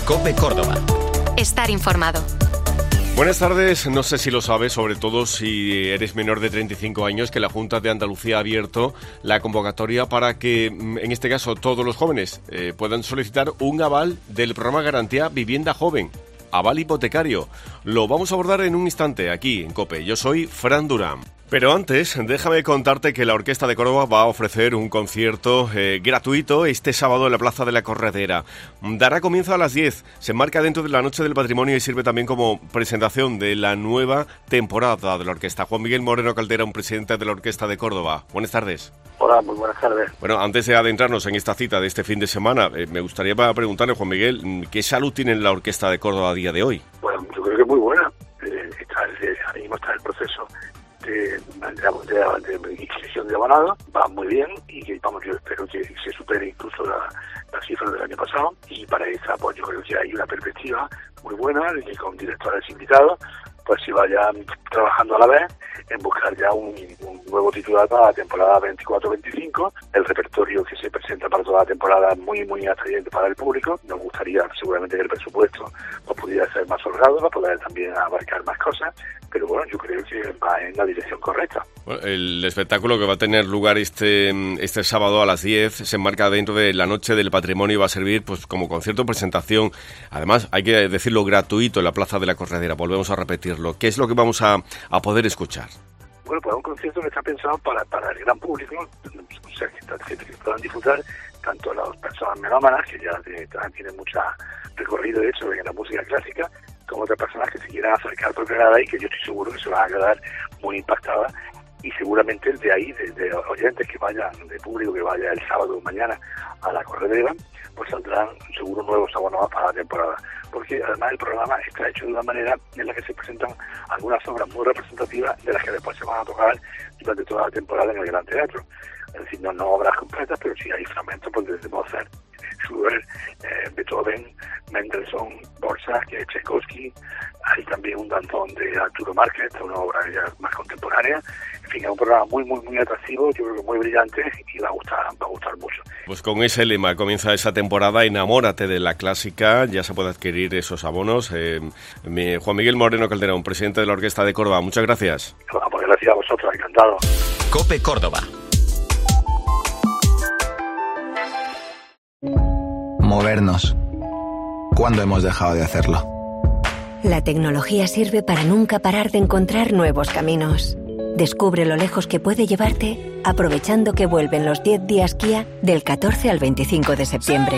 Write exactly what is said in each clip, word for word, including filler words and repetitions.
COPE Córdoba. Estar informado. Buenas tardes. No sé si lo sabes, sobre todo si eres menor de treinta y cinco años, que la Junta de Andalucía ha abierto la convocatoria para que, en este caso, todos los jóvenes eh, puedan solicitar un aval del programa Garantía Vivienda Joven, aval hipotecario. Lo vamos a abordar en un instante aquí en COPE. Yo soy Fran Durán. Pero antes, déjame contarte que la Orquesta de Córdoba va a ofrecer un concierto eh, gratuito este sábado en la Plaza de la Corredera. Dará comienzo a las diez, se enmarca dentro de la Noche del Patrimonio y sirve también como presentación de la nueva temporada de la orquesta. Juan Miguel Moreno Caldera, un presidente de la Orquesta de Córdoba. Buenas tardes. Hola, muy buenas tardes. Bueno, antes de adentrarnos en esta cita de este fin de semana, eh, me gustaría preguntarle, Juan Miguel, ¿qué salud tiene la Orquesta de Córdoba a día de hoy? Bueno, yo creo que es muy buena. Eh, está el, ahora mismo está el proceso de, de, de, de inscripción de abonados, va muy bien y que, vamos, yo espero que se supere incluso la, la cifra del año pasado, y para esa pues yo creo que hay una perspectiva muy buena de que con directores invitados pues se vayan trabajando a la vez en buscar ya un, un nuevo titular para la temporada veinticuatro veinticinco. El repertorio que se presenta para toda la temporada es muy muy atrayente para el público. Nos gustaría seguramente que el presupuesto pues, pudiera ser más holgado para poder también abarcar más cosas, pero bueno, yo creo que va en la dirección correcta. Bueno, el espectáculo que va a tener lugar este este sábado a las diez se enmarca dentro de la Noche del Patrimonio y va a servir pues como concierto presentación. Además, hay que decirlo, gratuito en la Plaza de la Corredera. Volvemos a repetirlo. ¿Qué es lo que vamos a, a poder escuchar? Bueno, pues un concierto que está pensado para, para el gran público, o sea, que, que puedan disfrutar tanto las personas melómanas, que ya tienen mucho recorrido hecho en la música clásica, como otras personas que se quieran acercar por primera vez y que yo estoy seguro que se van a quedar muy impactadas. Y seguramente de ahí, de, de oyentes que vayan, de público que vaya el sábado o mañana a la Corredera, pues saldrán seguro nuevos abonados para la temporada. Porque además el programa está hecho de una manera en la que se presentan algunas obras muy representativas de las que después se van a tocar durante toda la temporada en el Gran Teatro. Es decir, no, no obras completas, pero sí hay fragmentos pues, desde Mozart, Schubert, eh, Beethoven, Mendelssohn, Dvořák, Tchaikovsky. Hay también un danzón de Arturo Márquez, una obra ya más contemporánea. En fin, es un programa muy, muy, muy atractivo, yo creo que muy brillante y va a gustar, va a gustar mucho. Pues con ese lema comienza esa temporada, enamórate de la clásica, ya se puede adquirir esos abonos. Eh, mi, Juan Miguel Moreno Caldera, un presidente de la Orquesta de Córdoba, muchas gracias. Bueno, pues gracias a vosotros, encantado. COPE Córdoba. Movernos. ¿Cuándo hemos dejado de hacerlo? La tecnología sirve para nunca parar de encontrar nuevos caminos. Descubre lo lejos que puede llevarte aprovechando que vuelven los diez días Kia del catorce al veinticinco de septiembre.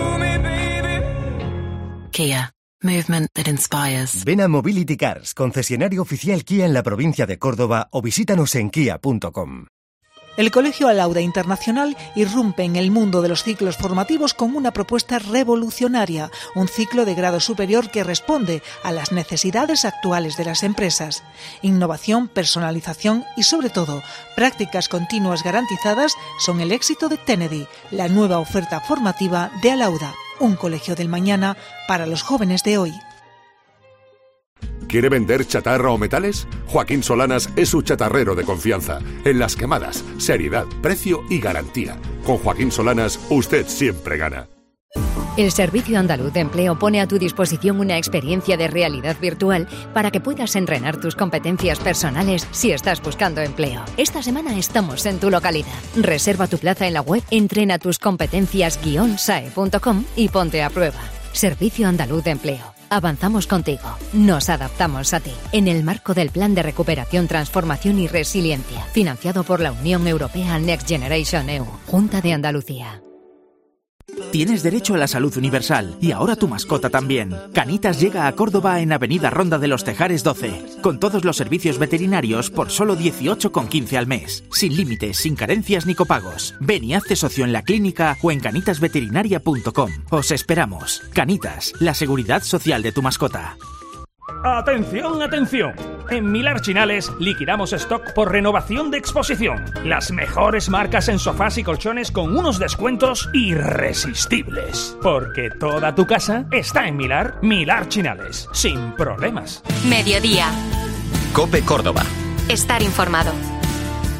Kia. Movement that inspires. Ven a Mobility Cars, concesionario oficial Kia en la provincia de Córdoba, o visítanos en kia punto com. El Colegio Alauda Internacional irrumpe en el mundo de los ciclos formativos con una propuesta revolucionaria, un ciclo de grado superior que responde a las necesidades actuales de las empresas. Innovación, personalización y, sobre todo, prácticas continuas garantizadas son el éxito de Tenedy, la nueva oferta formativa de Alauda, un colegio del mañana para los jóvenes de hoy. ¿Quiere vender chatarra o metales? Joaquín Solanas es su chatarrero de confianza. En las quemadas, seriedad, precio y garantía. Con Joaquín Solanas, usted siempre gana. El Servicio Andaluz de Empleo pone a tu disposición una experiencia de realidad virtual para que puedas entrenar tus competencias personales si estás buscando empleo. Esta semana estamos en tu localidad. Reserva tu plaza en la web entrena tus competencias guion s a e punto com y ponte a prueba. Servicio Andaluz de Empleo. Avanzamos contigo. Nos adaptamos a ti. En el marco del Plan de Recuperación, Transformación y Resiliencia, financiado por la Unión Europea Next Generation E U. Junta de Andalucía. Tienes derecho a la salud universal y ahora tu mascota también. Canitas llega a Córdoba en Avenida Ronda de los Tejares doce, con todos los servicios veterinarios por solo dieciocho con quince al mes, sin límites, sin carencias ni copagos. Ven y hazte socio en la clínica o en canitas veterinaria punto com. Os esperamos. Canitas, la seguridad social de tu mascota. ¡Atención, atención! En Milar Chinales liquidamos stock por renovación de exposición. Las mejores marcas en sofás y colchones con unos descuentos irresistibles. Porque toda tu casa está en Milar, Milar Chinales. Sin problemas. Mediodía. COPE Córdoba. Estar informado.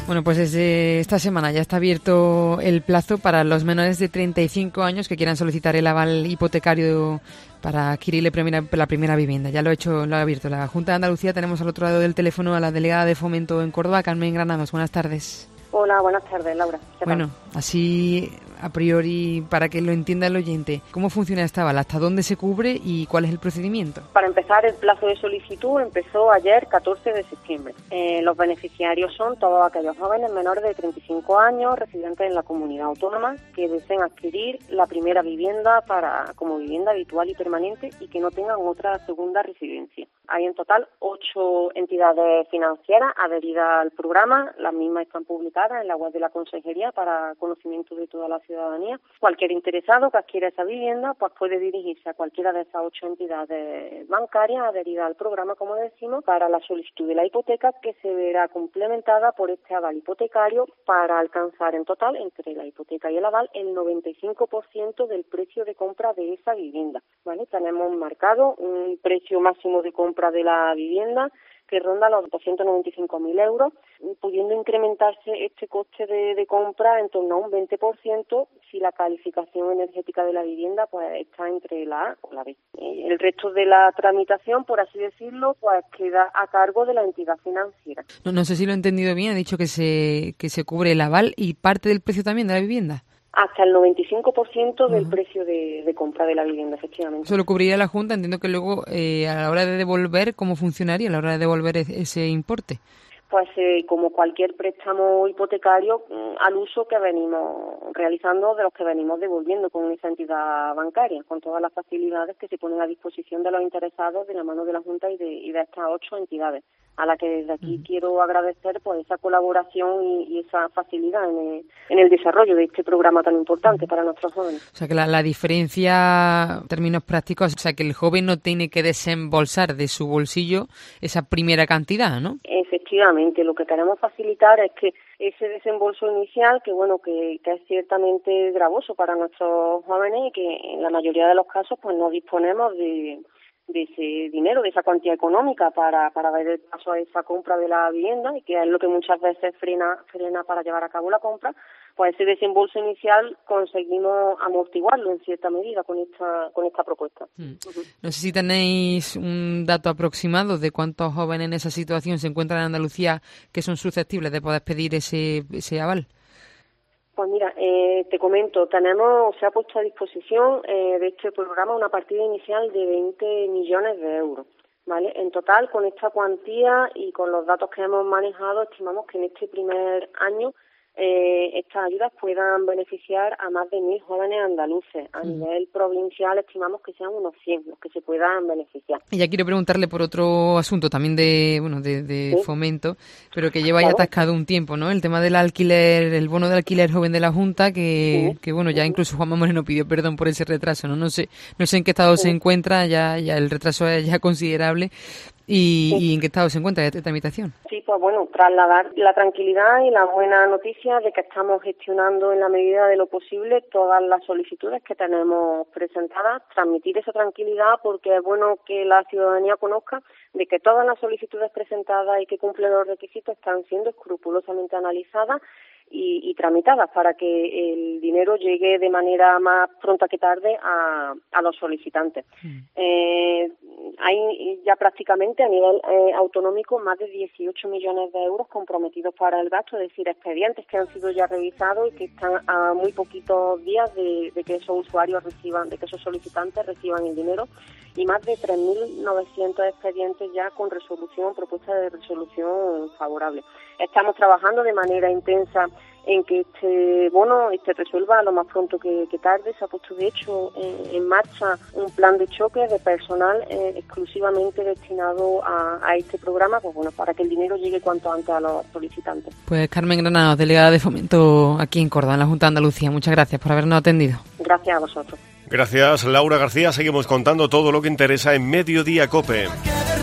Bueno, pues desde esta semana ya está abierto el plazo para los menores de treinta y cinco años que quieran solicitar el aval hipotecario para adquirir la primera, la primera vivienda. Ya lo ha hecho, lo ha abierto la Junta de Andalucía. Tenemos al otro lado del teléfono a la delegada de Fomento en Córdoba, Carmen Granados. Buenas tardes. Hola, buenas tardes, Laura. Bueno, así a priori, para que lo entienda el oyente, ¿cómo funciona esta aval? ¿Hasta dónde se cubre y cuál es el procedimiento? Para empezar, el plazo de solicitud empezó ayer, catorce de septiembre. Eh, los beneficiarios son todos aquellos jóvenes menores de treinta y cinco años, residentes en la comunidad autónoma, que deseen adquirir la primera vivienda para como vivienda habitual y permanente y que no tengan otra segunda residencia. Hay en total ocho entidades financieras adheridas al programa. Las mismas están publicadas en la web de la Consejería para conocimiento de toda la ciudadanía. Cualquier interesado que adquiera esa vivienda pues puede dirigirse a cualquiera de esas ocho entidades bancarias adheridas al programa, como decimos, para la solicitud de la hipoteca, que se verá complementada por este aval hipotecario para alcanzar en total, entre la hipoteca y el aval, el noventa y cinco por ciento del precio de compra de esa vivienda. ¿Vale? Tenemos marcado un precio máximo de compra de la vivienda que ronda los doscientos noventa y cinco mil euros, pudiendo incrementarse este coste de, de compra en torno a un veinte por ciento si la calificación energética de la vivienda pues está entre la A o la B. El resto de la tramitación, por así decirlo, pues queda a cargo de la entidad financiera. No, no sé si lo he entendido bien, ha dicho que se, que se cubre el aval y parte del precio también de la vivienda. Hasta el noventa y cinco por ciento del uh-huh. precio de, de compra de la vivienda, efectivamente. Eso lo cubriría la Junta. Entiendo que luego, eh, a la hora de devolver, ¿cómo funcionaría a la hora de devolver ese importe? Pues eh, como cualquier préstamo hipotecario, al uso que venimos realizando, de los que venimos devolviendo con esa entidad bancaria, con todas las facilidades que se ponen a disposición de los interesados de la mano de la Junta y de, y de estas ocho entidades, a la que desde aquí uh-huh. quiero agradecer pues esa colaboración y, y esa facilidad en el, en el desarrollo de este programa tan importante uh-huh. para nuestros jóvenes. O sea que la, la diferencia, en términos prácticos, o sea que el joven no tiene que desembolsar de su bolsillo esa primera cantidad, ¿no? Efectivamente, lo que queremos facilitar es que ese desembolso inicial, que bueno, que, que es ciertamente gravoso para nuestros jóvenes y que en la mayoría de los casos pues no disponemos de, de ese dinero, de esa cuantía económica para, para dar el paso a esa compra de la vivienda, y que es lo que muchas veces frena, frena para llevar a cabo la compra, pues ese desembolso inicial conseguimos amortiguarlo en cierta medida con esta con esta propuesta. Hmm. Uh-huh. No sé si tenéis un dato aproximado de cuántos jóvenes en esa situación se encuentran en Andalucía que son susceptibles de poder pedir ese, ese aval. Pues mira, eh, te comento, tenemos, se ha puesto a disposición eh, de este programa una partida inicial de veinte millones de euros. ¿Vale? En total, con esta cuantía y con los datos que hemos manejado, estimamos que en este primer año Eh, estas ayudas puedan beneficiar a más de mil jóvenes andaluces. A uh-huh. nivel provincial estimamos que sean unos cien los que se puedan beneficiar. Y ya quiero preguntarle por otro asunto también de bueno de, de ¿Sí? Fomento, pero que lleva ya atascado un tiempo, ¿no? El tema del alquiler, el bono de alquiler joven de la Junta, que, ¿Sí? que bueno, ya incluso Juanma Moreno pidió perdón por ese retraso, ¿no? No sé, no sé en qué estado ¿Sí? se encuentra, ya, ya el retraso es ya considerable. ¿Y, sí. ¿Y en qué estado se encuentra esta tramitación? Sí, pues bueno, trasladar la tranquilidad y la buena noticia de que estamos gestionando en la medida de lo posible todas las solicitudes que tenemos presentadas, transmitir esa tranquilidad porque es bueno que la ciudadanía conozca de que todas las solicitudes presentadas y que cumplen los requisitos están siendo escrupulosamente analizadas y, y tramitadas para que el dinero llegue de manera más pronta que tarde a, a los solicitantes. Mm. Eh, hay ya prácticamente a nivel eh, autonómico más de dieciocho millones de euros comprometidos para el gasto, es decir, expedientes que han sido ya revisados y que están a muy poquitos días de, de que esos usuarios reciban, de que esos solicitantes reciban el dinero, y más de tres mil novecientos expedientes ya con resolución, propuesta de resolución favorable. Estamos trabajando de manera intensa en que este bono este resuelva lo más pronto que, que tarde. Se ha puesto de hecho en, en marcha un plan de choque de personal eh, exclusivamente destinado a, a este programa, pues bueno, para que el dinero llegue cuanto antes a los solicitantes. Pues Carmen Granados, delegada de Fomento aquí en Córdoba, en la Junta de Andalucía, muchas gracias por habernos atendido. Gracias a vosotros. Gracias, Laura García. Seguimos contando todo lo que interesa en Mediodía COPE.